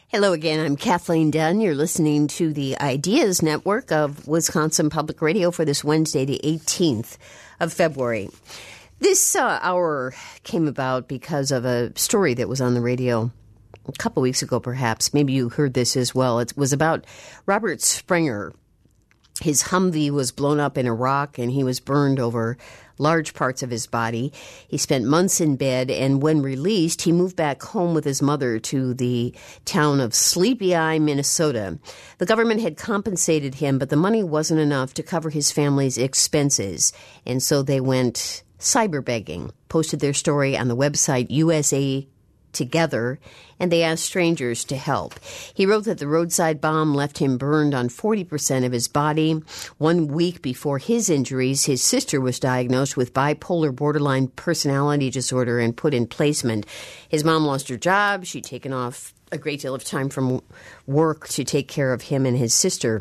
Hello again. I'm Kathleen Dunn. You're listening to the Ideas Network of Wisconsin Public Radio for this Wednesday, the 18th of February. This hour came about because of a story that was on the radio a couple weeks ago, perhaps. Maybe you heard this as well. It was about Robert Springer. His Humvee was blown up in Iraq, and he was burned over large parts of his body. He spent months in bed, and when released, he moved back home with his mother to the town of Sleepy Eye, Minnesota. The government had compensated him, but the money wasn't enough to cover his family's expenses, and so they went cyber begging, posted their story on the website USA Together, and they asked strangers to help. He wrote that the roadside bomb left him burned on 40% of his body. 1 week before his injuries, his sister was diagnosed with bipolar borderline personality disorder and put in placement. His mom lost her job. She'd taken off a great deal of time from work to take care of him and his sister.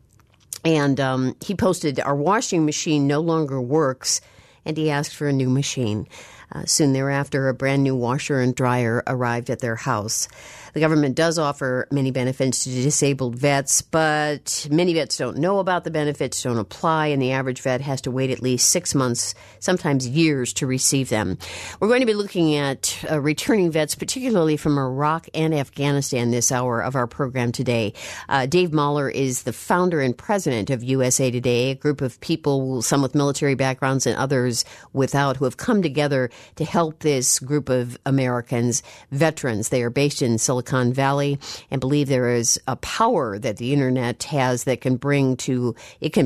And he posted, "Our washing machine no longer works," and he asked for a new machine. Soon thereafter, a brand new washer and dryer arrived at their house. The government does offer many benefits to disabled vets, but many vets don't know about the benefits, don't apply, and the average vet has to wait at least 6 months, sometimes years, to receive them. We're going to be looking at returning vets, particularly from Iraq and Afghanistan, this hour of our program today. Dave Mahler is the founder and president of USA Today, a group of people, some with military backgrounds and others without, who have come together to help this group of Americans, veterans. They are based in Silicon Valley and believe there is a power that the internet has that can bring to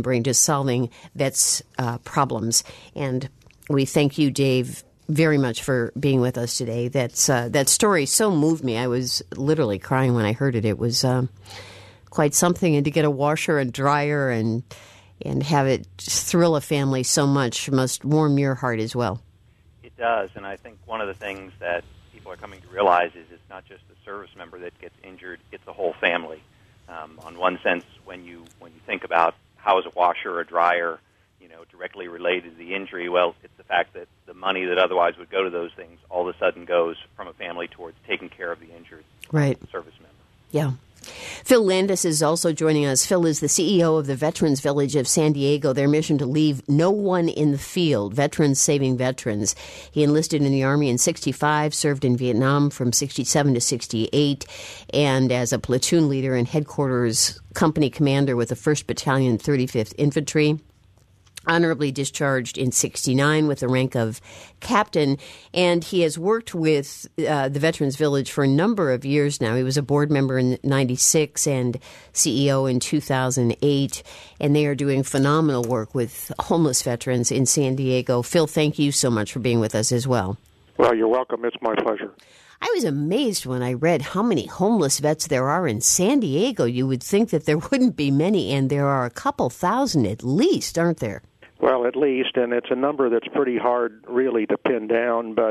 solving vets' problems. And we thank you, Dave, very much for being with us today. That story so moved me. I was literally crying when I heard it. It was quite something, and to get a washer and dryer and have it thrill a family so much must warm your heart as well. It does, and I think one of the things that people are coming to realize is it's not just the service member that gets injured, it's the whole family. On one sense, when you think about how is a washer or a dryer, directly related to the injury, well, it's the fact that the money that otherwise would go to those things all of a sudden goes from a family towards taking care of the injured service member. Yeah. Phil Landis is also joining us. Phil is the CEO of the Veterans Village of San Diego. Their mission to leave no one in the field, veterans saving veterans. He enlisted in the Army in 1965, served in Vietnam from 1967 to 1968, and as a platoon leader and headquarters company commander with the 1st Battalion, 35th Infantry. Honorably discharged in 1969 with the rank of captain, and he has worked with the Veterans Village for a number of years now. He was a board member in 1996 and CEO in 2008, and they are doing phenomenal work with homeless veterans in San Diego. Phil, thank you so much for being with us as well. Well, you're welcome. It's my pleasure. I was amazed when I read how many homeless vets there are in San Diego. You would think that there wouldn't be many, and there are a couple thousand at least, aren't there? Well, at least, and it's a number that's pretty hard really to pin down, but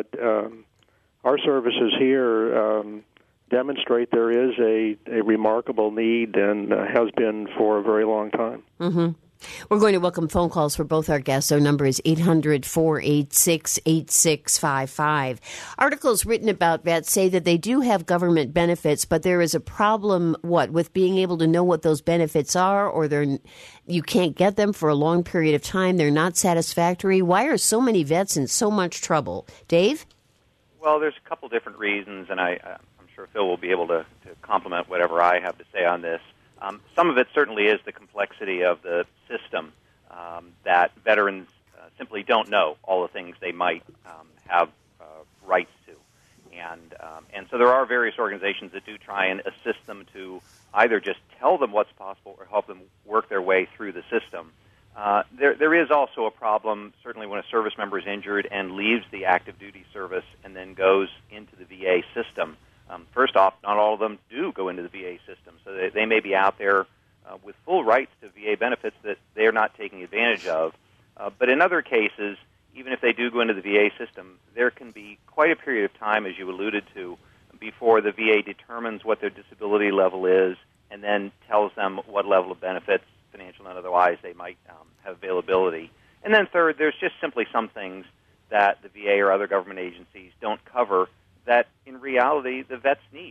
our services here demonstrate there is a remarkable need and has been for a very long time. Mm-hmm. We're going to welcome phone calls for both our guests. Our number is 800-486-8655. Articles written about vets say that they do have government benefits, but there is a problem, with being able to know what those benefits are, or you can't get them for a long period of time. They're not satisfactory. Why are so many vets in so much trouble? Dave? Well, there's a couple different reasons, and I'm sure Phil will be able to complement whatever I have to say on this. Some of it certainly is the complexity of the system that veterans simply don't know all the things they might have rights to. And so there are various organizations that do try and assist them to either just tell them what's possible or help them work their way through the system. There is also a problem, certainly when a service member is injured and leaves the active duty service and then goes into the VA system. First off, not all of them do go into the VA system, so they may be out there with full rights to VA benefits that they are not taking advantage of. But in other cases, even if they do go into the VA system, there can be quite a period of time, as you alluded to, before the VA determines what their disability level is and then tells them what level of benefits, financial and otherwise, they might have availability. And then third, there's just simply some things that the VA or other government agencies don't cover that in reality the vets need.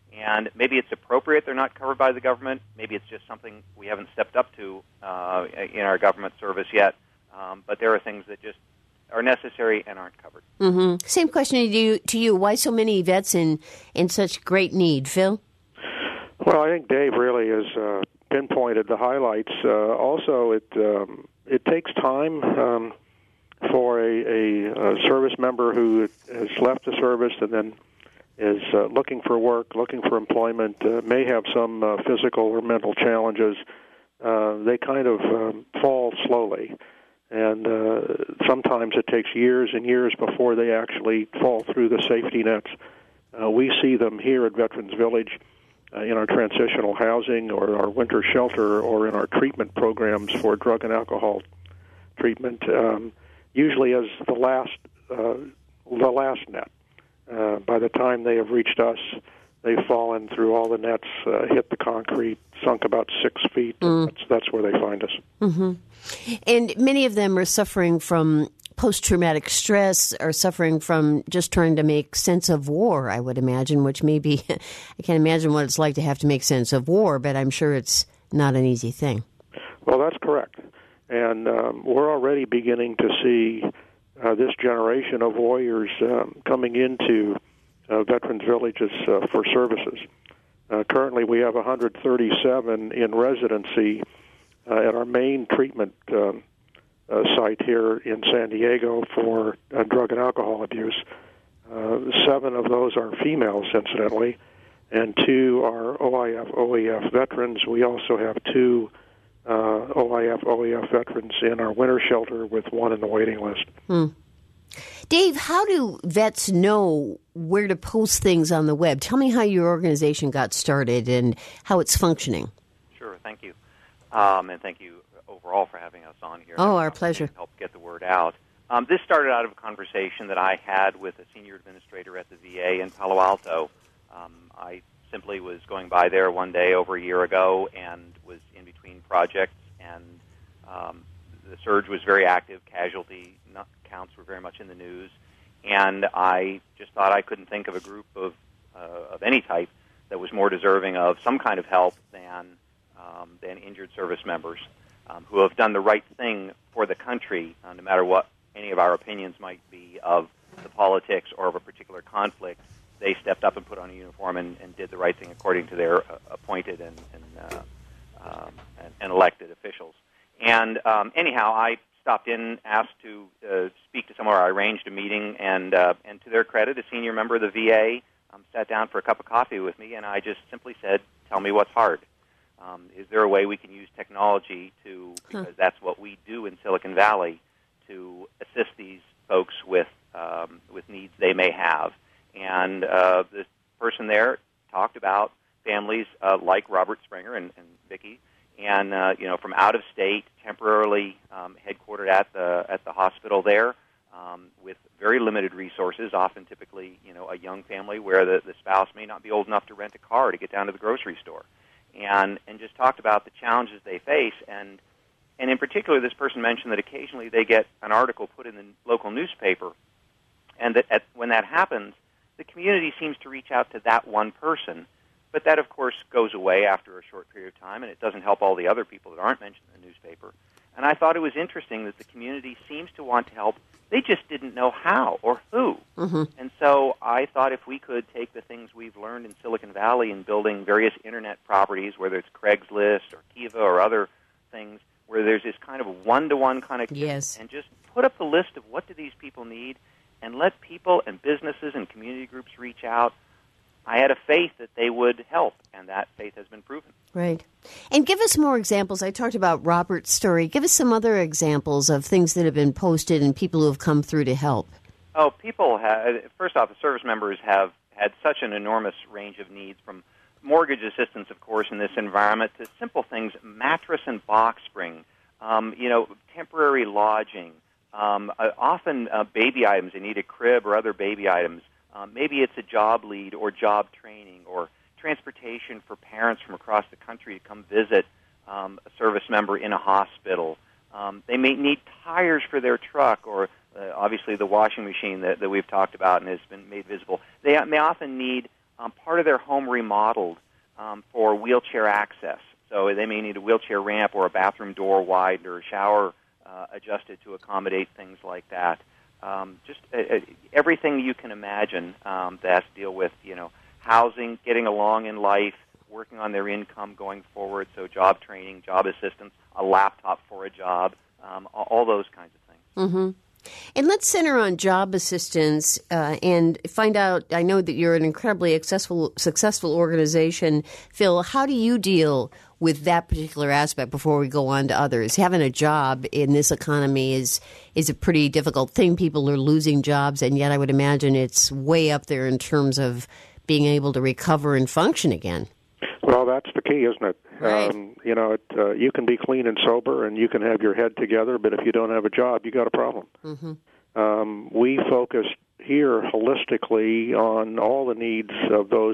And maybe it's appropriate they're not covered by the government. Maybe it's just something we haven't stepped up to in our government service yet. But there are things that just are necessary and aren't covered. Mm-hmm. Same question to you. Why so many vets in such great need? Phil? Well, I think Dave really has pinpointed the highlights. Also, it takes time for a service member who has left the service and then is looking for work, looking for employment, may have some physical or mental challenges. They kind of fall slowly. And sometimes it takes years and years before they actually fall through the safety nets. We see them here at Veterans Village in our transitional housing or our winter shelter or in our treatment programs for drug and alcohol treatment, usually as the last net. By the time they have reached us, they've fallen through all the nets, hit the concrete, sunk about 6 feet. And that's where they find us. Mm-hmm. And many of them are suffering from post-traumatic stress, or suffering from just trying to make sense of war, I would imagine, which maybe, I can't imagine what it's like to have to make sense of war, but I'm sure it's not an easy thing. Well, that's correct. And we're already beginning to see this generation of warriors coming into Veterans Villages for services. Currently, we have 137 in residency at our main treatment site here in San Diego for drug and alcohol abuse. 7 of those are females, incidentally, and 2 are OIF veterans. We also have 2 OIF veterans in our winter shelter, with 1 in the waiting list. Dave, how do vets know where to post things on the web? Tell me how your organization got started and how it's functioning. Sure, thank you. And thank you overall for having us on here. Oh, our pleasure. Help get the word out. This started out of a conversation that I had with a senior administrator at the VA in Palo Alto. I simply was going by there one day over a year ago and was in between projects, and the surge was very active. Casualty counts were very much in the news, and I just thought I couldn't think of a group of any type that was more deserving of some kind of help than injured service members who have done the right thing for the country, no matter what any of our opinions might be of the politics or of a particular conflict. They stepped up and put on a uniform and did the right thing according to their appointed and elected officials. And anyhow, I stopped in, asked to speak to someone. I arranged a meeting, and to their credit, a senior member of the VA sat down for a cup of coffee with me, and I just simply said, "Tell me what's hard. Is there a way we can use technology to, because that's what we do in Silicon Valley, to assist these folks with needs they may have?" And this person there talked about families like Robert Springer and Vicki, and from out of state, temporarily headquartered at the hospital there, with very limited resources. Often, typically, a young family where the spouse may not be old enough to rent a car to get down to the grocery store, and just talked about the challenges they face. And in particular, this person mentioned that occasionally they get an article put in the local newspaper, and that when that happens, the community seems to reach out to that one person. But that, of course, goes away after a short period of time, and it doesn't help all the other people that aren't mentioned in the newspaper. And I thought it was interesting that the community seems to want to help. They just didn't know how or who. Mm-hmm. And so I thought if we could take the things we've learned in Silicon Valley in building various Internet properties, whether it's Craigslist or Kiva or other things, where there's this kind of one-to-one connectivity, yes, and just put up the list of what do these people need, and let people and businesses and community groups reach out, I had a faith that they would help, and that faith has been proven. Right. And give us more examples. I talked about Robert's story. Give us some other examples of things that have been posted and people who have come through to help. Oh, people have, first off, the service members have had such an enormous range of needs, from mortgage assistance, of course, in this environment, to simple things, mattress and box spring, temporary lodging, often baby items. They need a crib or other baby items. Maybe it's a job lead or job training or transportation for parents from across the country to come visit a service member in a hospital. They may need tires for their truck, or obviously the washing machine that we've talked about and has been made visible. They may often need part of their home remodeled for wheelchair access. So they may need a wheelchair ramp or a bathroom door widened or a shower adjusted to accommodate things like that. Everything you can imagine that has to deal with, housing, getting along in life, working on their income going forward, so job training, job assistance, a laptop for a job, all those kinds of things. Mm-hmm. And let's center on job assistance and find out, I know that you're an incredibly successful organization. Phil, how do you deal with that particular aspect before we go on to others? Having a job in this economy is a pretty difficult thing. People are losing jobs, and yet I would imagine it's way up there in terms of being able to recover and function again. Well, that's the key, isn't it? Right. You can be clean and sober, and you can have your head together, but if you don't have a job, you got a problem. Mm-hmm. We focus here holistically on all the needs of those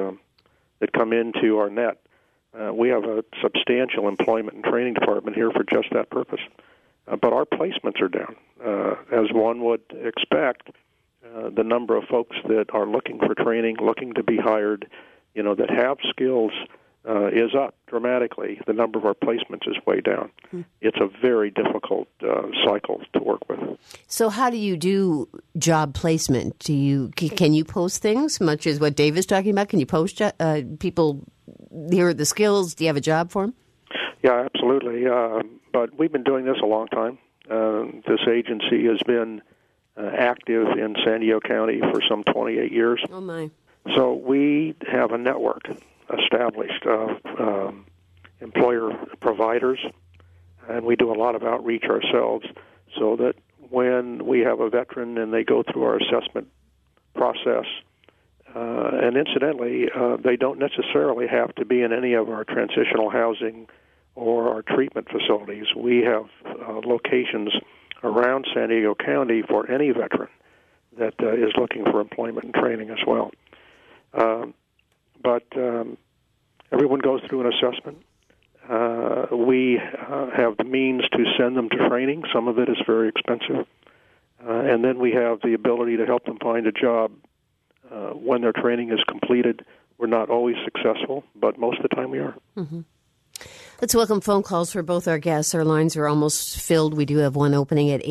that come into our net. We have a substantial employment and training department here for just that purpose. But our placements are down. As one would expect, the number of folks that are looking for training, looking to be hired, that have skills is up dramatically. The number of our placements is way down. It's a very difficult cycle to work with. So how do you do job placement? Can you post things, much as what Dave is talking about? Can you post people, here are the skills, do you have a job for them? Yeah, absolutely. But we've been doing this a long time. This agency has been active in San Diego County for some 28 years. Oh, my. So we have a network established of employer providers, and we do a lot of outreach ourselves so that when we have a veteran and they go through our assessment process, and incidentally, they don't necessarily have to be in any of our transitional housing or our treatment facilities. We have locations around San Diego County for any veteran that is looking for employment and training as well. But everyone goes through an assessment. We have the means to send them to training. Some of it is very expensive. And then we have the ability to help them find a job when their training is completed. We're not always successful, but most of the time we are. Mm-hmm. Let's welcome phone calls for both our guests. Our lines are almost filled. We do have one opening at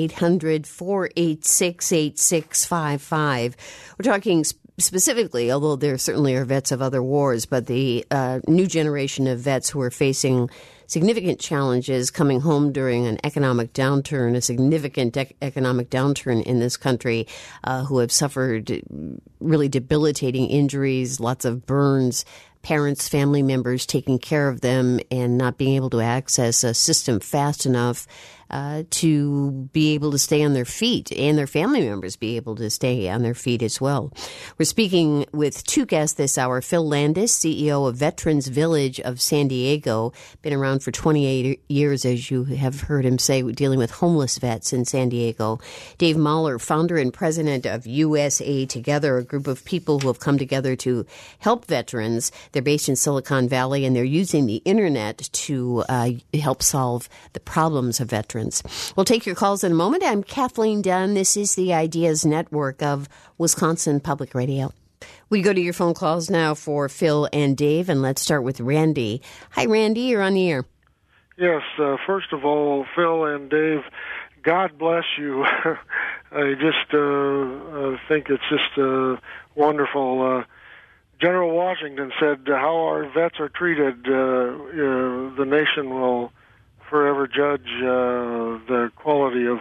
800-486-8655. We're talking specifically, although there certainly are vets of other wars, but the new generation of vets who are facing significant challenges coming home during an economic downturn, a significant economic downturn in this country, who have suffered really debilitating injuries, lots of burns, parents, family members taking care of them and not being able to access a system fast enough to be able to stay on their feet, and their family members be able to stay on their feet as well. We're speaking with two guests this hour. Phil Landis, CEO of Veterans Village of San Diego, been around for 28 years, as you have heard him say, dealing with homeless vets in San Diego. Dave Mahler, founder and president of USA Together, a group of people who have come together to help veterans. They're based in Silicon Valley, and they're using the internet to help solve the problems of veterans. We'll take your calls in a moment. I'm Kathleen Dunn. This is the Ideas Network of Wisconsin Public Radio. We go to your phone calls now for Phil and Dave, and let's start with Randy. Hi, Randy. You're on the air. Yes. First of all, Phil and Dave, God bless you. I just think it's just wonderful. General Washington said, how our vets are treated, the nation will forever judge the quality of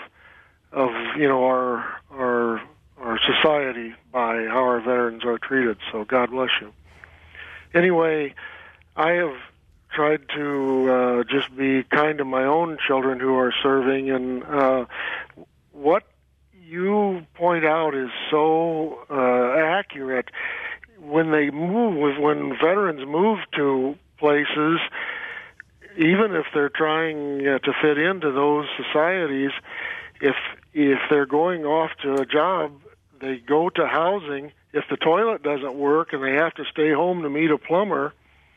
our society by how our veterans are treated. So God bless you. Anyway, I have tried to just be kind to my own children who are serving, and what you point out is so accurate. When veterans move to places, even if they're trying to fit into those societies, if they're going off to a job, they go to housing. If the toilet doesn't work and they have to stay home to meet a plumber,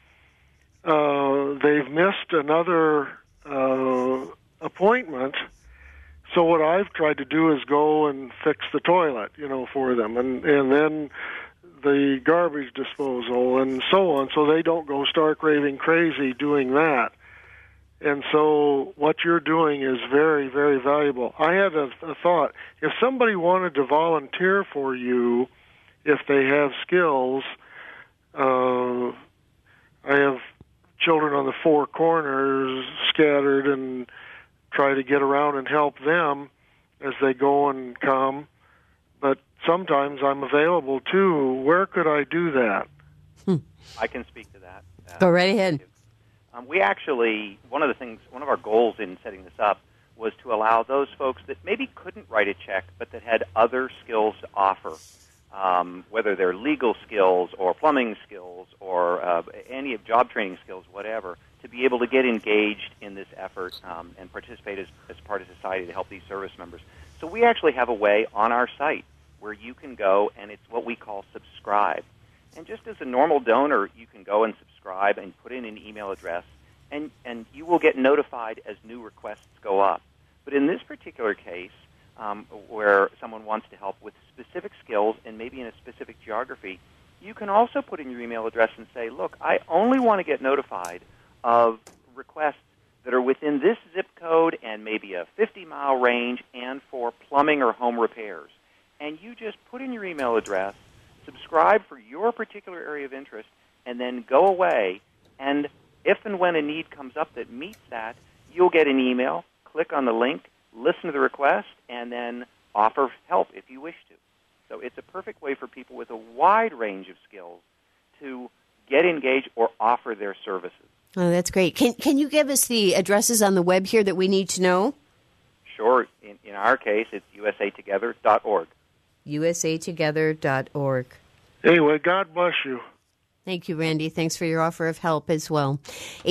they've missed another appointment. So what I've tried to do is go and fix the toilet, for them, and then the garbage disposal and so on, so they don't go stark raving crazy doing that. And so what you're doing is very, very valuable. I had a thought. If somebody wanted to volunteer for you, if they have skills, I have children on the four corners scattered and try to get around and help them as they go and come. But sometimes I'm available too. Where could I do that? I can speak to that. Go right ahead. We actually, one of our goals in setting this up was to allow those folks that maybe couldn't write a check but that had other skills to offer, whether they're legal skills or plumbing skills or any of job training skills, whatever, to be able to get engaged in this effort and participate as part of society to help these service members. So we actually have a way on our site where you can go, and it's what we call subscribe. And just as a normal donor, you can go and subscribe and put in an email address, and you will get notified as new requests go up. But in this particular case, where someone wants to help with specific skills and maybe in a specific geography, you can also put in your email address and say, look, I only want to get notified of requests that are within this zip code and maybe a 50-mile range and for plumbing or home repairs. And you just put in your email address, subscribe for your particular area of interest, and then go away. And if and when a need comes up that meets that, you'll get an email, click on the link, listen to the request, and then offer help if you wish to. So it's a perfect way for people with a wide range of skills to get engaged or offer their services. Oh, that's great. Can you give us the addresses on the web here that we need to know? Sure. In our case, it's usatogether.org. usatogether.org. Anyway, God bless you. Thank you, Randy. Thanks for your offer of help as well.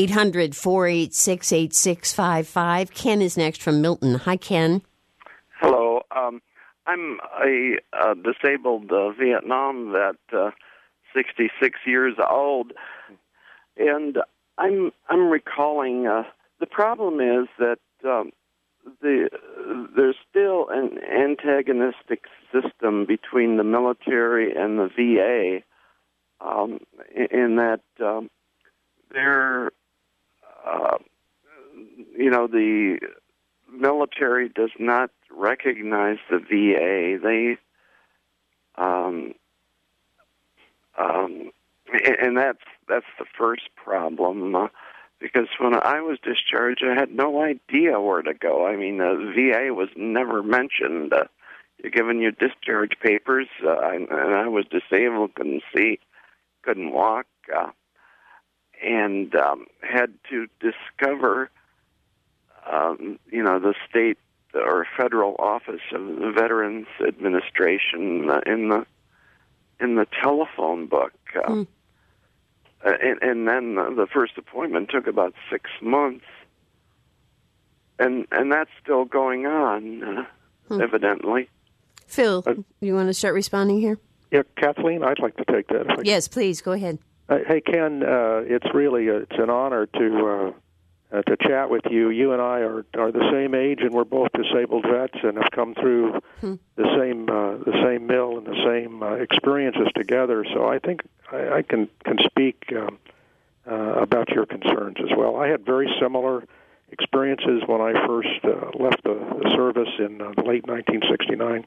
800-486-8655. Ken is next from Milton. Hi, Ken. Hello. I'm a disabled Vietnam vet, 66 years old, and I'm recalling the problem is that there's still an antagonistic system between the military and the VA, in that they're, the military does not recognize the VA. And that's the first problem. Because when I was discharged, I had no idea where to go. I mean, the VA was never mentioned. You're given your discharge papers, and I was disabled, couldn't see, couldn't walk, and had to discover, the state or federal office of the Veterans Administration in the telephone book. And then the first appointment took about 6 months, and that's still going on, evidently. Phil, you want to start responding here? Yeah, Kathleen, I'd like to take that. Yes, please, go ahead. Hey, Ken, it's an honor to chat with you. You and I are the same age, and we're both disabled vets, and have come through the same mill and the same experiences together. So I think I can speak about your concerns as well. I had very similar experiences when I first left the service in late 1969.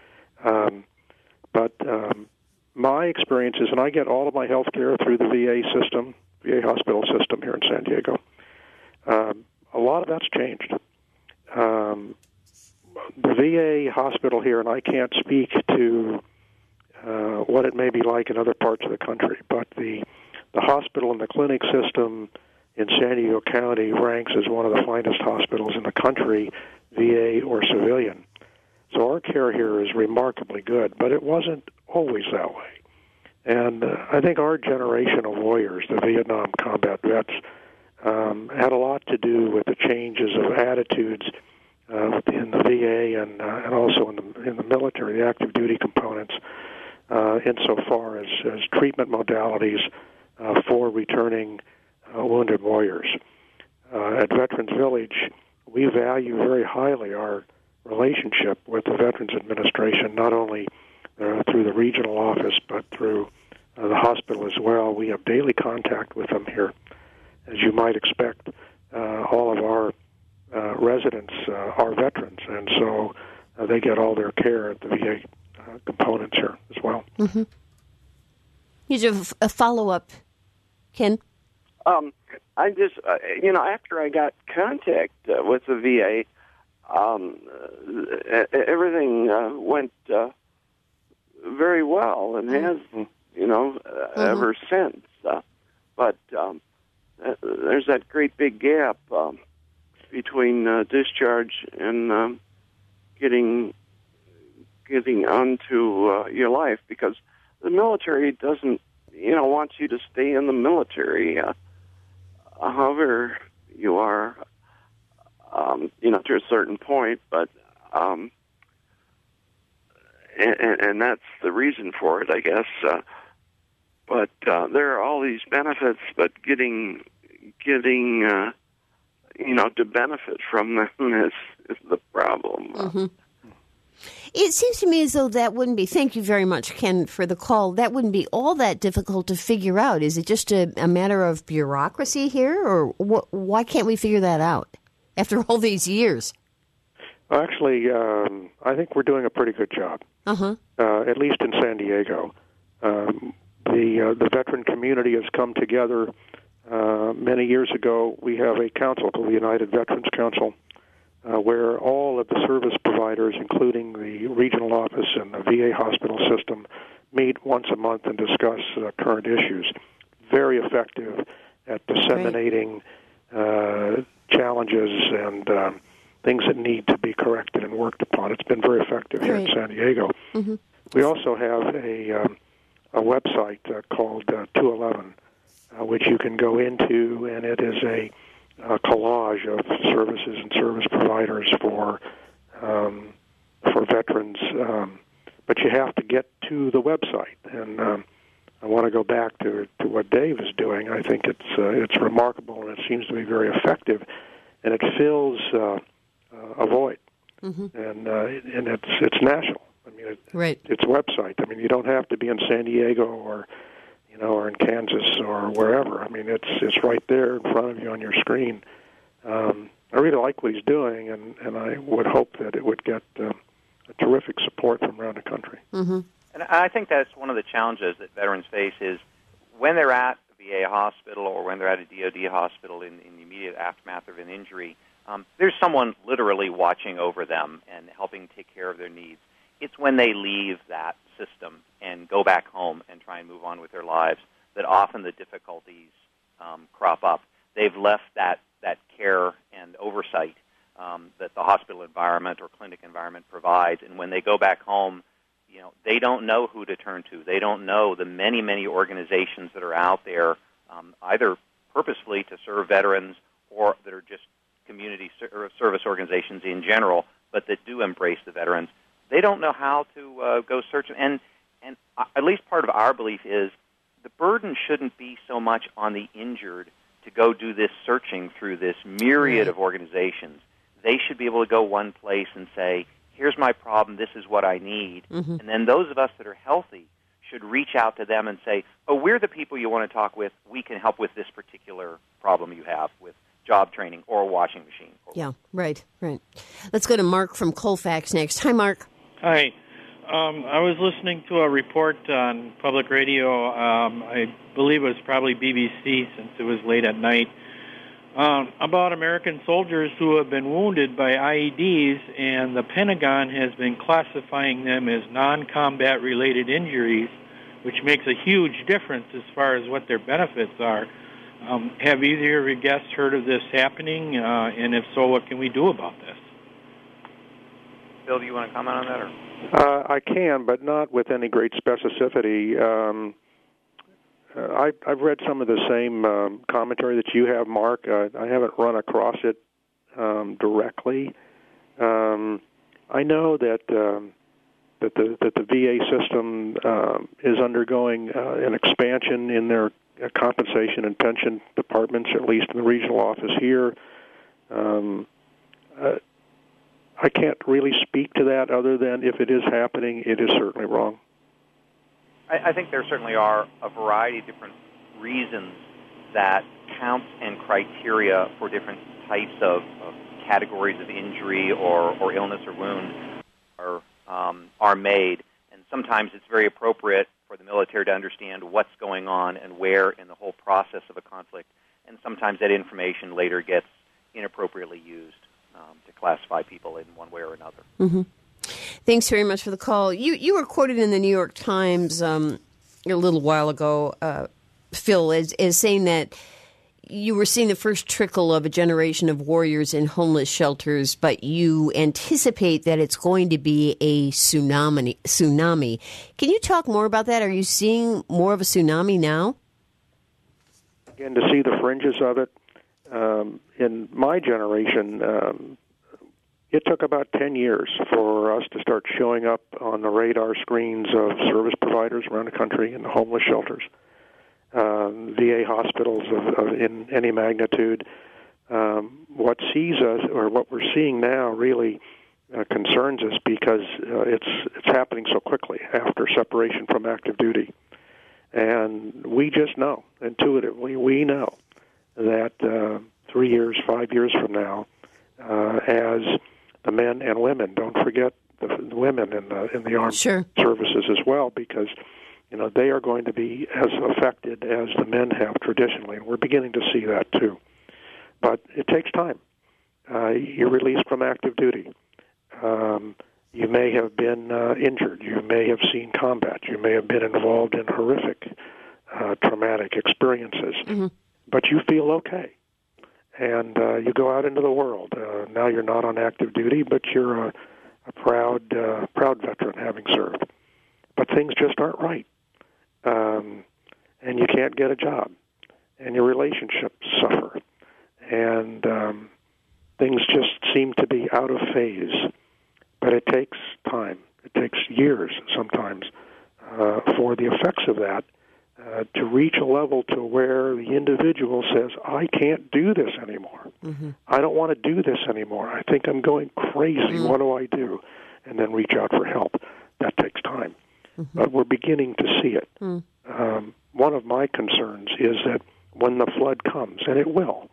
But my experiences, and I get all of my health care through the VA system, VA hospital system here in San Diego. A lot of that's changed. The VA hospital here, and I can't speak to what it may be like in other parts of the country, but the hospital and the clinic system in San Diego County ranks as one of the finest hospitals in the country, VA or civilian. So our care here is remarkably good, but it wasn't always that way. And I think our generation of warriors, the Vietnam combat vets, had a lot to do with the changes of attitudes in the VA and also in the military, the active duty components, insofar as treatment modalities for returning wounded warriors. At Veterans Village, we value very highly our relationship with the Veterans Administration, not only through the regional office, but through the hospital as well. We have daily contact with them here. As you might expect, all of our residents are veterans, and so they get all their care at the VA components here as well. Mm-hmm. You have a follow-up, Ken? I just, after I got contact with the VA, everything went very well and has, ever since. But there's that great big gap between discharge and getting onto your life, because the military doesn't, want you to stay in the military. However you are, to a certain point, but and that's the reason for it, I guess. But there are all these benefits, but getting to benefit from them is the problem. Mm-hmm. It seems to me as though that wouldn't be, thank you very much, Ken, for the call, that wouldn't be all that difficult to figure out. Is it just a matter of bureaucracy here, or why can't we figure that out after all these years? Well, actually, I think we're doing a pretty good job, at least in San Diego. The veteran community has come together many years ago. We have a council called the United Veterans Council, where all of the service providers, including the regional office and the VA hospital system, meet once a month and discuss current issues. Very effective at disseminating challenges and things that need to be corrected and worked upon. It's been very effective here in San Diego. Mm-hmm. We also have a website called 211, which you can go into, and it is a collage of services and service providers for veterans, but you have to get to the website. And I want to go back to what Dave is doing. I think it's remarkable, and it seems to be very effective, and it fills a void. Mm-hmm. And it's national. I mean, it's a website. I mean, you don't have to be in San Diego or in Kansas or wherever. I mean, it's right there in front of you on your screen. I really like what he's doing, and I would hope that it would get a terrific support from around the country. Mm-hmm. And I think that's one of the challenges that veterans face is when they're at the VA hospital or when they're at a DOD hospital in the immediate aftermath of an injury, there's someone literally watching over them and helping take care of their needs. It's when they leave that system and go back home and try and move on with their lives that often the difficulties crop up. They've left that care and oversight that the hospital environment or clinic environment provides, and when they go back home, they don't know who to turn to. They don't know the many, many organizations that are out there, either purposefully to serve veterans or that are just community service organizations in general, but that do embrace the veterans. They don't know how to go search. And at least part of our belief is the burden shouldn't be so much on the injured to go do this searching through this myriad of organizations. They should be able to go one place and say, here's my problem, this is what I need. Mm-hmm. And then those of us that are healthy should reach out to them and say, oh, we're the people you want to talk with. We can help with this particular problem you have with job training or a washing machine. Yeah, right. Let's go to Mark from Colfax next. Hi, Mark. Hi. I was listening to a report on public radio, I believe it was probably BBC since it was late at night, about American soldiers who have been wounded by IEDs, and the Pentagon has been classifying them as non-combat related injuries, which makes a huge difference as far as what their benefits are. Have either of your guests heard of this happening, and if so, what can we do about this? Bill, do you want to comment on that? Or? I can, but not with any great specificity. I've read some of the same commentary that you have, Mark. I haven't run across it directly. I know that the VA system is undergoing an expansion in their compensation and pension departments, at least in the regional office here. I can't really speak to that other than if it is happening, it is certainly wrong. I think there certainly are a variety of different reasons that counts and criteria for different types of categories of injury or illness or wound are made. And sometimes it's very appropriate for the military to understand what's going on and where in the whole process of a conflict. And sometimes that information later gets inappropriately used to classify people in one way or another. Mm-hmm. Thanks very much for the call. You were quoted in the New York Times a little while ago, Phil, as saying that you were seeing the first trickle of a generation of warriors in homeless shelters, but you anticipate that it's going to be a tsunami. Can you talk more about that? Are you seeing more of a tsunami now? Again, to see the fringes of it. In my generation, it took about 10 years for us to start showing up on the radar screens of service providers around the country in the homeless shelters. VA hospitals in any magnitude. What sees us, or what we're seeing now, really concerns us because it's happening so quickly after separation from active duty, and we just know intuitively. We know that 3 years, 5 years from now, as the men and women, don't forget the women in the armed services as well, because they are going to be as affected as the men have traditionally, and we're beginning to see that too. But it takes time. You're released from active duty. You may have been injured. You may have seen combat. You may have been involved in horrific, traumatic experiences. Mm-hmm. But you feel okay. And you go out into the world. Now you're not on active duty, but you're a proud veteran having served. But things just aren't right. And you can't get a job, and your relationships suffer, and things just seem to be out of phase. But it takes time. It takes years sometimes for the effects of that to reach a level to where the individual says, I can't do this anymore. Mm-hmm. I don't want to do this anymore. I think I'm going crazy. Mm-hmm. What do I do? And then reach out for help. That takes time. Mm-hmm. But we're beginning to see it. Mm. One of my concerns is that when the flood comes, and it will,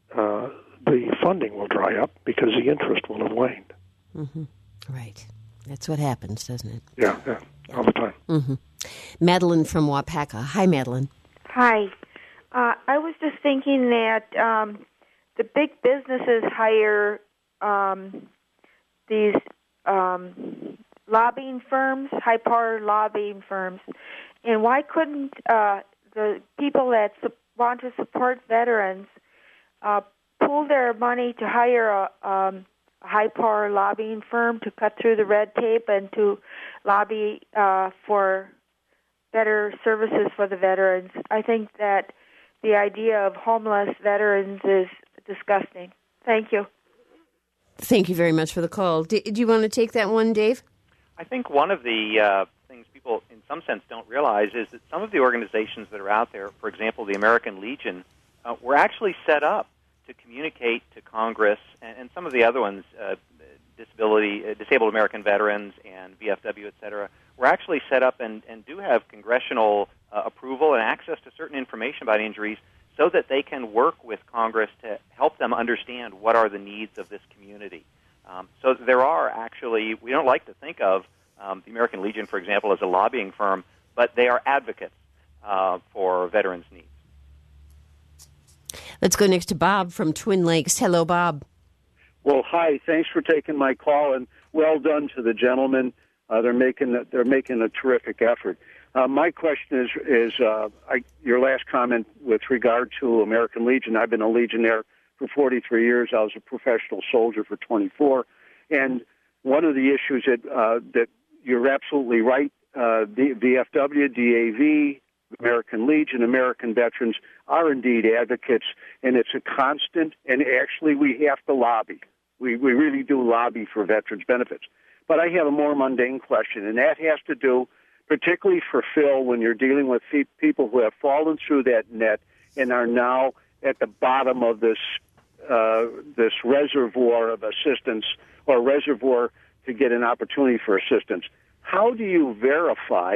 the funding will dry up because the interest will have waned. Mm-hmm. Right. That's what happens, doesn't it? Yeah, all the time. Mm-hmm. Madeline from Wapaka. Hi, Madeline. Hi. I was just thinking that the big businesses hire these lobbying firms, high-power lobbying firms, and why couldn't the people that want to support veterans pool their money to hire a high-power lobbying firm to cut through the red tape and to lobby for better services for the veterans? I think that the idea of homeless veterans is disgusting. Thank you. Thank you very much for the call. Do you want to take that one, Dave? I think one of the things people, in some sense, don't realize is that some of the organizations that are out there, for example, the American Legion, were actually set up to communicate to Congress, and some of the other ones, Disabled American Veterans and VFW, et cetera, were actually set up and do have congressional approval and access to certain information about injuries so that they can work with Congress to help them understand what are the needs of this community. So there are actually, we don't like to think of the American Legion, for example, as a lobbying firm, but they are advocates for veterans' needs. Let's go next to Bob from Twin Lakes. Hello, Bob. Well, hi. Thanks for taking my call, and well done to the gentlemen. They're making a terrific effort. My question is your last comment with regard to American Legion. I've been a Legionnaire for 43 years. I was a professional soldier for 24, and one of the issues that you're absolutely right. The VFW, DAV, American Legion, American Veterans are indeed advocates, and it's a constant. And actually, we have to lobby. We really do lobby for veterans' benefits. But I have a more mundane question, and that has to do, particularly for Phil, when you're dealing with people who have fallen through that net and are now at the bottom of this reservoir of assistance, or reservoir to get an opportunity for assistance. How do you verify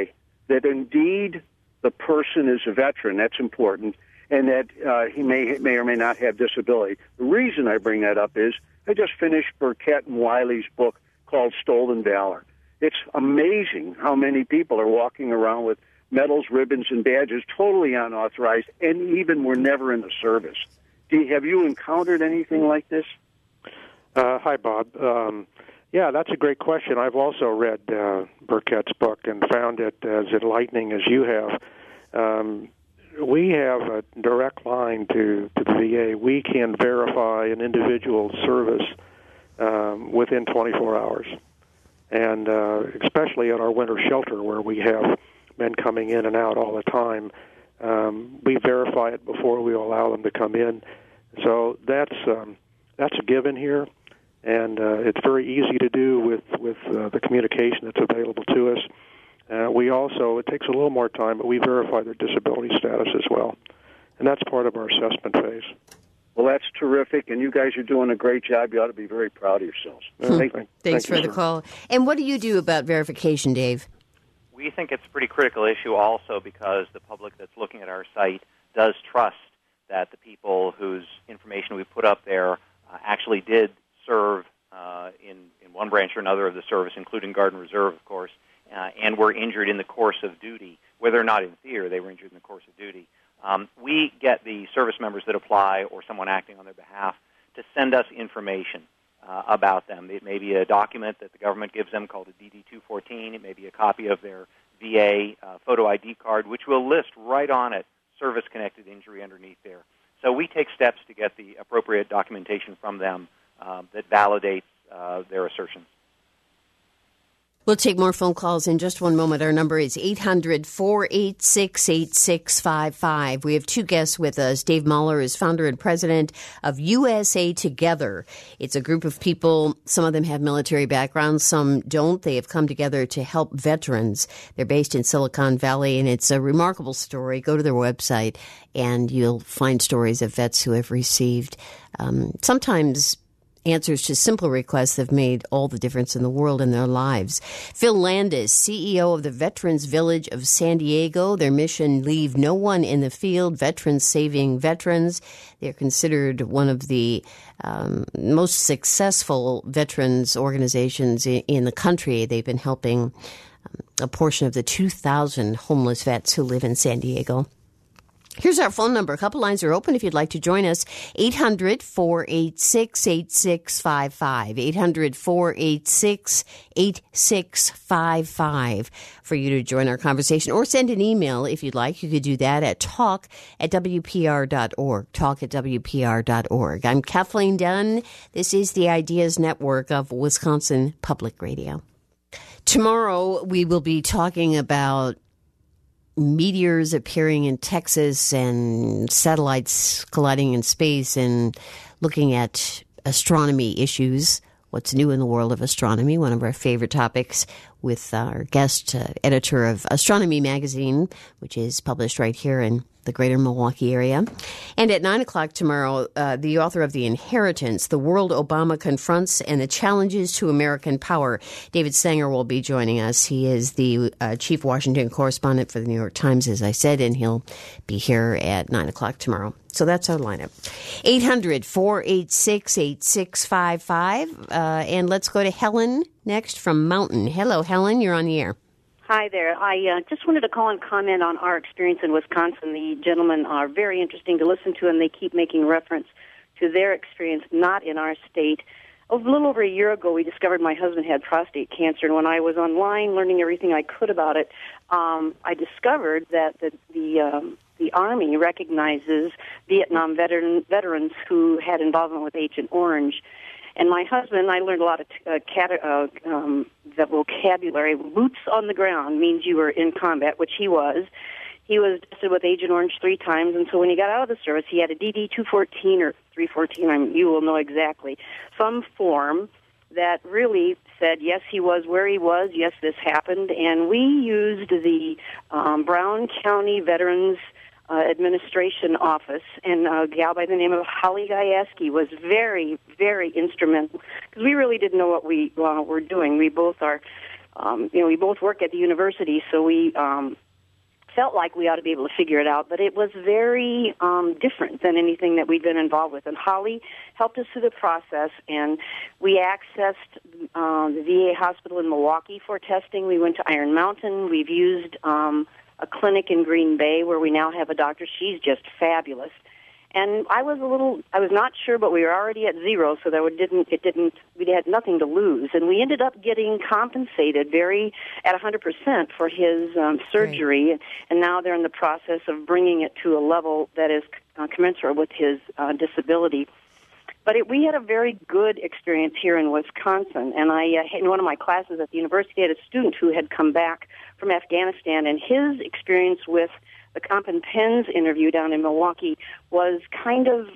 that indeed the person is a veteran. That's important, and that he may or may not have disability. The reason I bring that up is I just finished Burkett and Wiley's book called Stolen Valor. It's amazing how many people are walking around with medals, ribbons, and badges, totally unauthorized, and even were never in the service. Have you encountered anything like this? Hi, Bob. Yeah, that's a great question. I've also read Burkett's book and found it as enlightening as you have. We have a direct line to the VA. We can verify an individual's service within 24 hours. And especially at our winter shelter where we have men coming in and out all the time, we verify it before we allow them to come in. So that's a given here, and it's very easy to do with the communication that's available to us. We also, it takes a little more time, but we verify their disability status as well, and that's part of our assessment phase. Well, that's terrific, and you guys are doing a great job. You ought to be very proud of yourselves. Thanks for the call. And what do you do about verification, Dave? We think it's a pretty critical issue also because the public that's looking at our site does trust that the people whose information we put up there actually did serve in one branch or another of the service, including Guard and Reserve, of course, and were injured in the course of duty, whether or not in theater they were injured in the course of duty. We get the service members that apply or someone acting on their behalf to send us information about them. It may be a document that the government gives them called a DD-214. It may be a copy of their VA photo ID card, which will list right on it service-connected injury underneath there. So we take steps to get the appropriate documentation from them that validates their assertions. We'll take more phone calls in just one moment. Our number is 800-486-8655. We have two guests with us. Dave Mahler is founder and president of USA Together. It's a group of people. Some of them have military backgrounds, some don't. They have come together to help veterans. They're based in Silicon Valley, and it's a remarkable story. Go to their website, and you'll find stories of vets who have received sometimes answers to simple requests have made all the difference in the world in their lives. Phil Landis, CEO of the Veterans Village of San Diego. Their mission, leave no one in the field, veterans saving veterans. They're considered one of the most successful veterans organizations in the country. They've been helping a portion of the 2,000 homeless vets who live in San Diego. Here's our phone number. A couple lines are open if you'd like to join us. 800-486-8655. 800-486-8655 for you to join our conversation. Or send an email if you'd like. You could do that at talk@wpr.org. Talk@wpr.org. I'm Kathleen Dunn. This is the Ideas Network of Wisconsin Public Radio. Tomorrow we will be talking about meteors appearing in Texas and satellites colliding in space and looking at astronomy issues. What's new in the world of astronomy, one of our favorite topics, with our guest editor of Astronomy Magazine, which is published right here in the greater Milwaukee area. And at 9 o'clock tomorrow, the author of The Inheritance, The World Obama Confronts and the Challenges to American Power, David Sanger, will be joining us. He is the chief Washington correspondent for the New York Times, as I said, and he'll be here at 9 o'clock tomorrow. So that's our lineup. 800-486-8655. And let's go to Helen next from Mountain. Hello, Helen. You're on the air. Hi there. I just wanted to call and comment on our experience in Wisconsin. The gentlemen are very interesting to listen to, and they keep making reference to their experience not in our state. A little over a year ago, we discovered my husband had prostate cancer, and when I was online learning everything I could about it, I discovered that the Army recognizes Vietnam veterans who had involvement with Agent Orange. And my husband, I learned a lot of the vocabulary. Boots on the ground means you were in combat, which he was. He was tested with Agent Orange 3 times, and so when he got out of the service, he had a DD-214 or 314, you will know exactly, some form that really said, yes, he was where he was, yes, this happened, and we used the Brown County Veterans Administration office, and a gal by the name of Holly Gajewski was very, very instrumental, because we really didn't know what we were doing. We both are we both work at the university, so we felt like we ought to be able to figure it out, but it was very different than anything that we'd been involved with. And Holly helped us through the process, and we accessed the VA hospital in Milwaukee for testing. We went to Iron Mountain. We've used a clinic in Green Bay where we now have a doctor. She's just fabulous. And I was not sure, but we were already at zero, so we had nothing to lose. And we ended up getting compensated at 100% for his surgery. Right. And now they're in the process of bringing it to a level that is commensurate with his disability. But we had a very good experience here in Wisconsin. And in one of my classes at the university, I had a student who had come back from Afghanistan, and his experience with the Comp and Pens interview down in Milwaukee was kind of,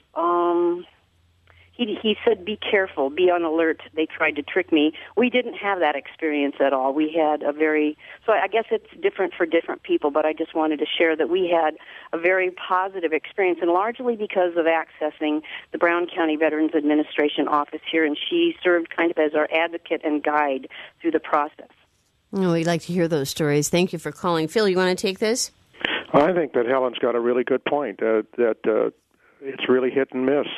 he said, be careful, be on alert. They tried to trick me. We didn't have that experience at all. We had so I guess it's different for different people, but I just wanted to share that we had a very positive experience, and largely because of accessing the Brown County Veterans Administration office here, and she served kind of as our advocate and guide through the process. Oh, we'd like to hear those stories. Thank you for calling. Phil, you want to take this? I think that Helen's got a really good point, that it's really hit and miss.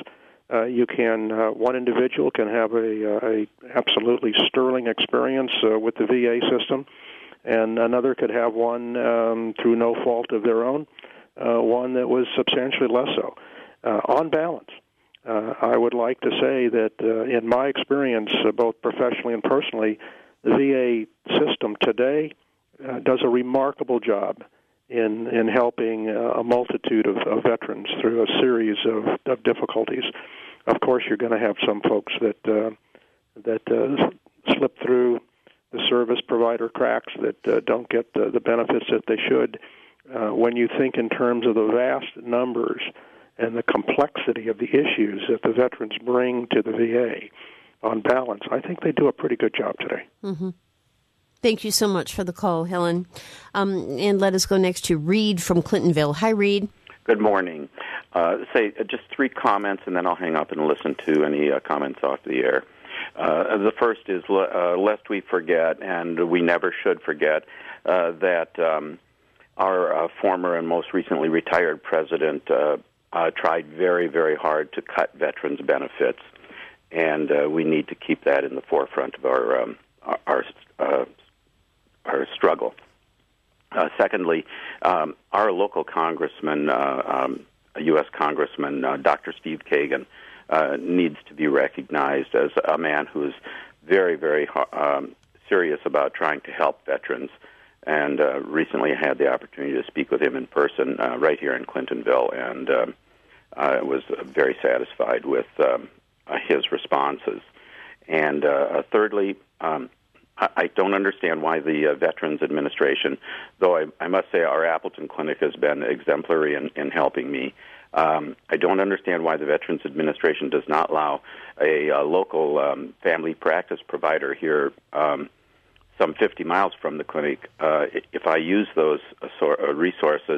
One individual can have a absolutely sterling experience with the VA system, and another could have one through no fault of their own, one that was substantially less so. On balance, I would like to say that in my experience, both professionally and personally, the VA system today does a remarkable job in helping a multitude of veterans through a series of difficulties. Of course, you're going to have some folks that slip through the service provider cracks that don't get the benefits that they should. When you think in terms of the vast numbers and the complexity of the issues that the veterans bring to the VA, on balance, I think they do a pretty good job today. Mm-hmm. Thank you so much for the call, Helen. And let us go next to Reed from Clintonville. Hi, Reed. Good morning. Just 3 comments, and then I'll hang up and listen to any comments off the air. The first is, lest we forget, and we never should forget, that our former and most recently retired president tried very, very hard to cut veterans' benefits, and we need to keep that in the forefront of our struggle. Secondly, our local congressman, U.S. Congressman Dr. Steve Kagan, needs to be recognized as a man who is very, very serious about trying to help veterans. And recently I had the opportunity to speak with him in person right here in Clintonville, and I was very satisfied with his responses. And thirdly, I don't understand why the Veterans Administration, though I must say our Appleton Clinic has been exemplary in helping me, I don't understand why the Veterans Administration does not allow a local family practice provider here some 50 miles from the clinic, if I use those resources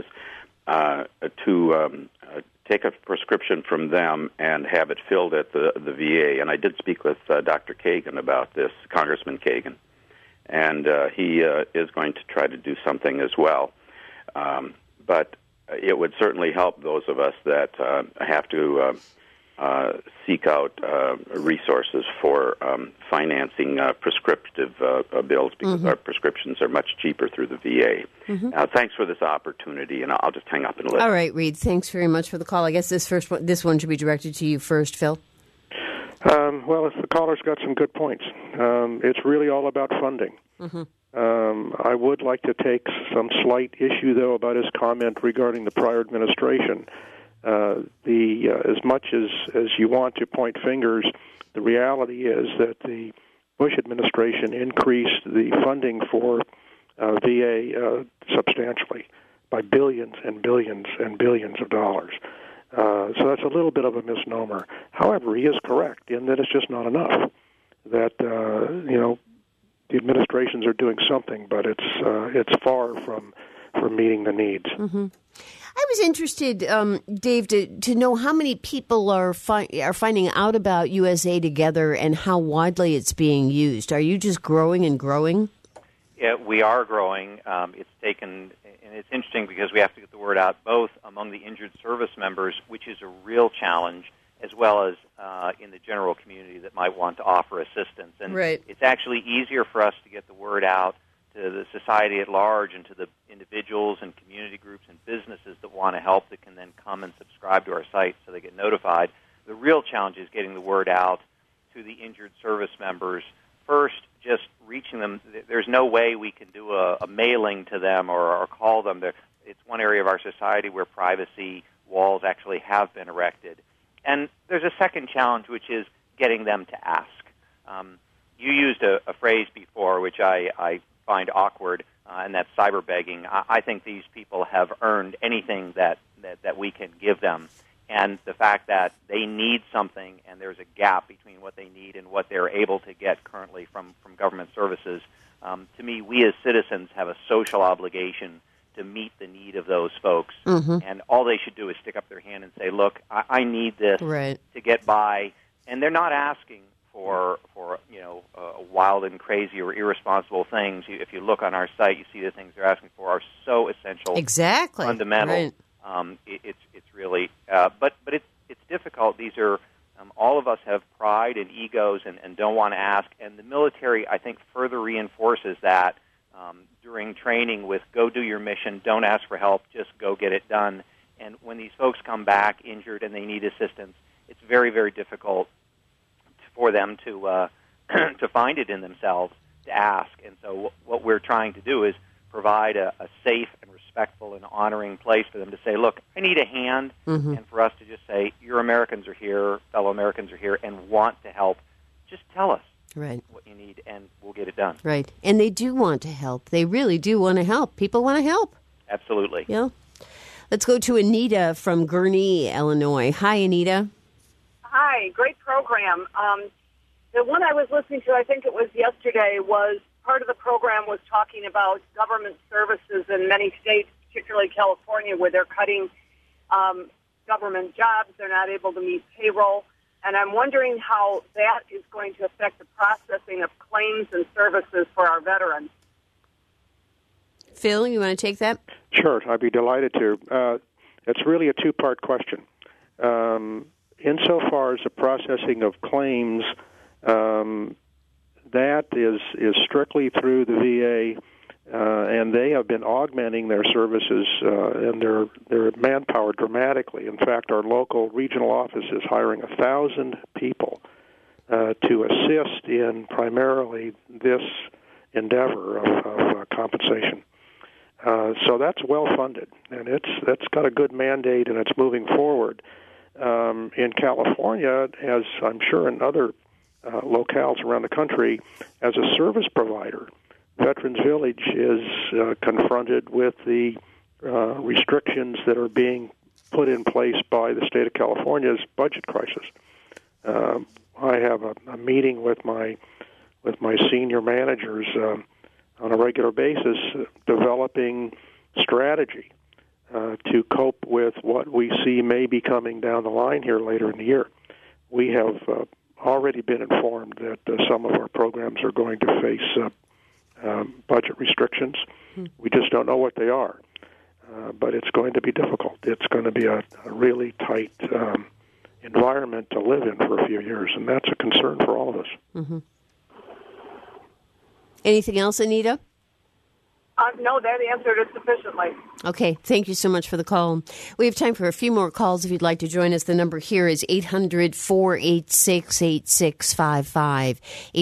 to take a prescription from them and have it filled at the VA. And I did speak with Dr. Kagan about this, Congressman Kagan, and he is going to try to do something as well. But it would certainly help those of us that have to seek out resources for financing prescriptive bills, because our prescriptions are much cheaper through the VA. Thanks for this opportunity, and I'll just hang up and listen. All right, Reed, thanks very much for the call. I guess this one should be directed to you first, Phil. Well, the caller's got some good points. It's really all about funding. I would like to take some slight issue, though, about his comment regarding the prior administration. As much as you want to point fingers, the reality is that the Bush administration increased the funding for VA substantially by billions and billions and billions of dollars. So that's a little bit of a misnomer. However, he is correct in that it's just not enough. That the administrations are doing something, but it's far from meeting the needs. I was interested, Dave, to know how many people are finding out about USA Together and how widely it's being used. Are you just growing and growing? We are growing. It's taken, and it's interesting because we have to get the word out both among the injured service members, which is a real challenge, as well as in the general community that might want to offer assistance. And right. It's actually easier for us to get the word out to the society at large and to the individuals and community groups and businesses that want to help that can then come and subscribe to our site so they get notified. The real challenge is getting the word out to the injured service members. First, just reaching them. There's no way we can do a mailing to them or call them. It's one area of our society where privacy walls actually have been erected. And there's a second challenge, which is getting them to ask. You used a phrase before, which I find awkward, and that's cyber begging. I think these people have earned anything that we can give them. And the fact that they need something and there's a gap between what they need and what they're able to get currently from government services, to me, we as citizens have a social obligation to meet the need of those folks. Mm-hmm. And all they should do is stick up their hand and say, look, I need this right. to get by. And they're not asking for wild and crazy or irresponsible things. If you look on our site, you see the things they're asking for are so essential, exactly, fundamental. Right. It's really, but it's difficult. These are all of us have pride and egos and don't want to ask. And the military, I think, further reinforces that during training with go do your mission, don't ask for help, just go get it done. And when these folks come back injured and they need assistance, it's very, very difficult for them to to find it in themselves to ask. And so what we're trying to do is provide a safe and respectful and honoring place for them to say, look, I need a hand, mm-hmm. and for us to just say, your Americans are here, fellow Americans are here, and want to help. Just tell us right. what you need, and we'll get it done. Right. And they do want to help. They really do want to help. People want to help. Absolutely. Yeah. Let's go to Anita from Gurnee, Illinois. Hi, Anita. Hi. Great program. The one I was listening to, I think it was yesterday, was part of the program was talking about government services in many states, particularly California, where they're cutting government jobs. They're not able to meet payroll. And I'm wondering how that is going to affect the processing of claims and services for our veterans. Phil, you want to take that? Sure, I'd be delighted to. It's really a two-part question. Insofar as the processing of claims, that is strictly through the VA, and they have been augmenting their services and their manpower dramatically. In fact, our local regional office is hiring 1,000 people to assist in primarily this endeavor of compensation. So that's well funded, and that's got a good mandate, and it's moving forward. In California, as I'm sure in other locales around the country, as a service provider, Veterans Village is confronted with the restrictions that are being put in place by the state of California's budget crisis. I have a meeting with my senior managers on a regular basis, developing strategy to cope with what we see may be coming down the line here later in the year. We have already been informed that some of our programs are going to face budget restrictions. We just don't know what they are, but it's going to be difficult. It's going to be a really tight environment to live in for a few years, and that's a concern for all of us. Mm-hmm. Anything else, Anita? No, that answered it sufficiently. Okay, thank you so much for the call. We have time for a few more calls if you'd like to join us. The number here is 800-486-8655,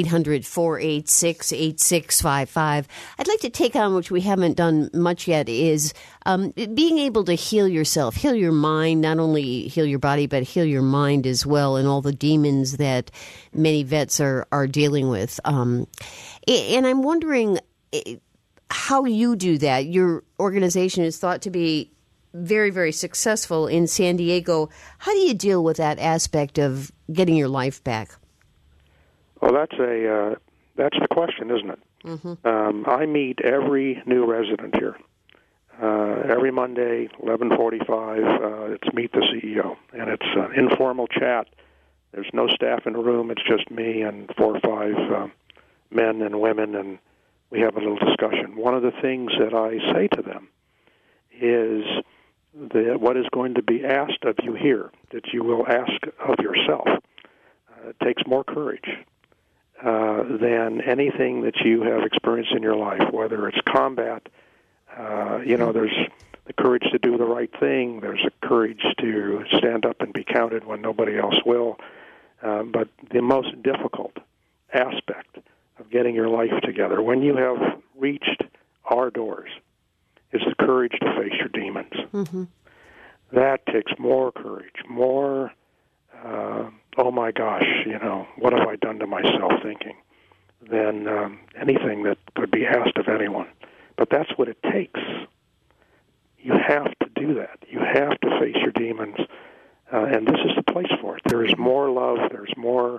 800-486-8655. I'd like to take on, which we haven't done much yet, is being able to heal yourself, heal your mind, not only heal your body, but heal your mind as well, and all the demons that many vets are dealing with. And I'm wondering how you do that. Your organization is thought to be very, very successful in San Diego. How do you deal with that aspect of getting your life back? Well, that's the question, isn't it? Mm-hmm. I meet every new resident here. Every Monday, 11:45, it's Meet the CEO, and it's an informal chat. There's no staff in the room. It's just me and 4 or 5 men and women, and we have a little discussion. One of the things that I say to them is that what is going to be asked of you here, that you will ask of yourself, takes more courage than anything that you have experienced in your life, whether it's combat. There's the courage to do the right thing. There's a courage to stand up and be counted when nobody else will. But the most difficult aspect of getting your life together, when you have reached our doors, is the courage to face your demons. Mm-hmm. That takes more courage, more, oh my gosh, what have I done to myself thinking, than anything that could be asked of anyone. But that's what it takes. You have to do that. You have to face your demons, and this is the place for it. There is more love. There's more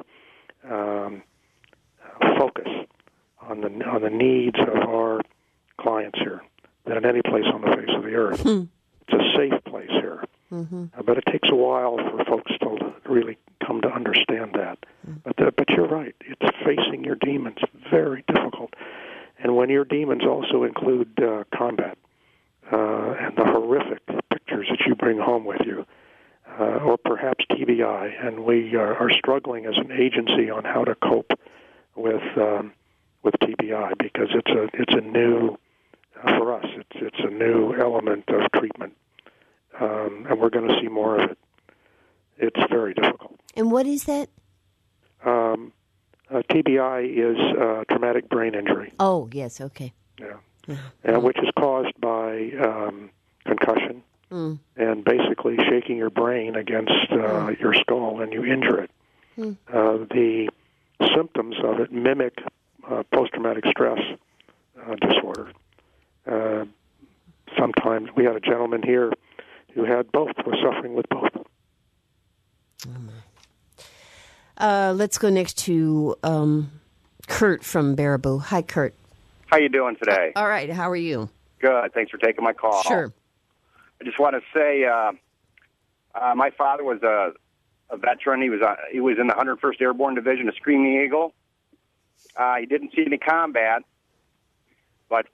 focus on the needs of our clients here than in any place on the face of the earth. It's a safe place here. Mm-hmm. But it takes a while for folks to really come to understand that. But you're right. It's facing your demons. Very difficult. And when your demons also include combat and the horrific pictures that you bring home with you, or perhaps TBI, and we are struggling as an agency on how to cope with TBI because it's a new for us. It's a new element of treatment, and we're going to see more of it. It's very difficult. And what is that? TBI is traumatic brain injury. Oh, yes, okay. Yeah, and which is caused by concussion and basically shaking your brain against your skull, and you injure it. The symptoms of it mimic post-traumatic stress disorder. Sometimes we had a gentleman here who had both, was suffering with both. Let's go next to Kurt from Baraboo. Hi, Kurt. How you doing today? All right. How are you? Good. Thanks for taking my call. Sure. I just want to say my father was a veteran. He was in the 101st Airborne Division of Screaming Eagle. He didn't see any combat, but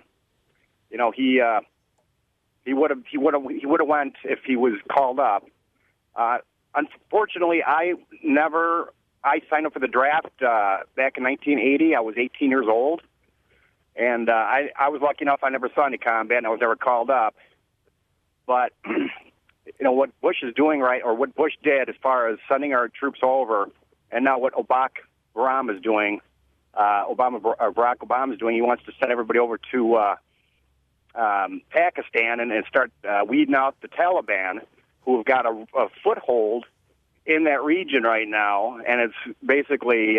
he would have went if he was called up. Unfortunately, I signed up for the draft back in 1980. I was 18 years old, and I was lucky enough I never saw any combat, and I was never called up. But what Bush is doing right, or what Bush did as far as sending our troops over, and now what Barack Obama is doing, Barack Obama is doing, he wants to send everybody over to Pakistan and start weeding out the Taliban, who have got a foothold in that region right now, and it's basically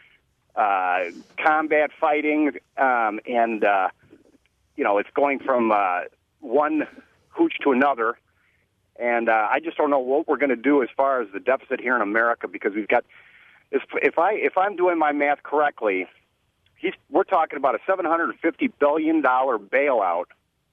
combat fighting, and it's going from one hooch to another, and I just don't know what we're going to do as far as the deficit here in America, because we've got, if I'm doing my math correctly, we're talking about a $750 billion bailout.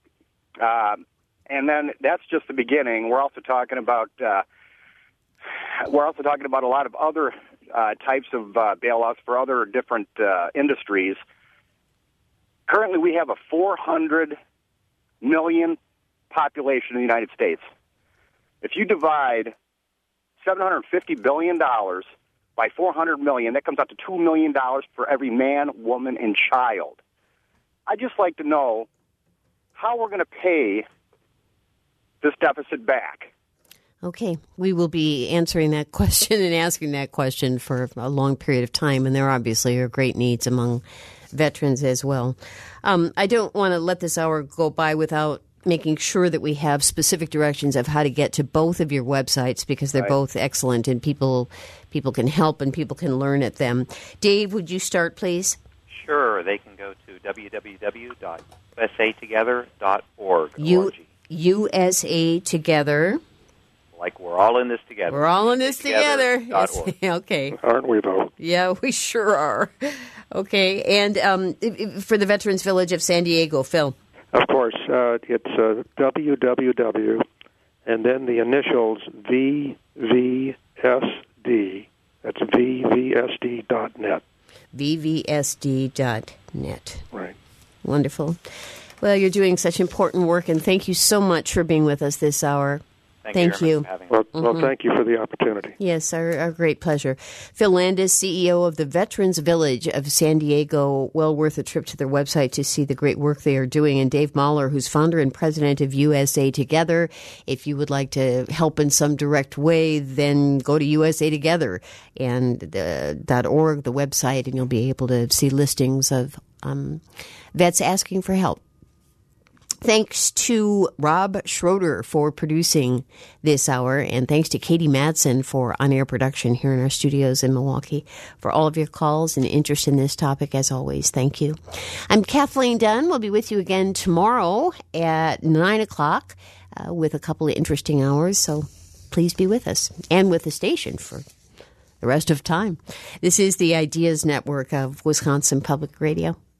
And then that's just the beginning. We're also talking about a lot of other types of bailouts for other different industries. Currently, we have a 400 million population in the United States. If you divide $750 billion by 400 million, that comes out to $2 million for every man, woman, and child. I'd just like to know how we're going to pay this deficit back. Okay. We will be answering that question and asking that question for a long period of time, and there obviously are great needs among veterans as well. I don't want to let this hour go by without making sure that we have specific directions of how to get to both of your websites, because they're both excellent, and people can help and people can learn at them. Dave, would you start, please? Sure. They can go to www.usatogether.org. USA Together. Like we're all in this together. We're all in this together. Yes. Okay. Aren't we, though? Yeah, we sure are. Okay. And for the Veterans Village of San Diego, Phil. Of course. It's www, and then the initials VVSD. That's VVSD.net. VVSD.net. Right. Wonderful. Well, you're doing such important work, and thank you so much for being with us this hour. Thank you. Well, thank you for the opportunity. Yes, our great pleasure. Phil Landis, CEO of the Veterans Village of San Diego. Well worth a trip to their website to see the great work they are doing. And Dave Mahler, who's founder and president of USA Together. If you would like to help in some direct way, then go to USA Together and .org, the website, and you'll be able to see listings of vets asking for help. Thanks to Rob Schroeder for producing this hour, and thanks to Katie Madsen for on-air production here in our studios in Milwaukee. For all of your calls and interest in this topic, as always, thank you. I'm Kathleen Dunn. We'll be with you again tomorrow at 9 o'clock with a couple of interesting hours, so please be with us and with the station for the rest of time. This is the Ideas Network of Wisconsin Public Radio.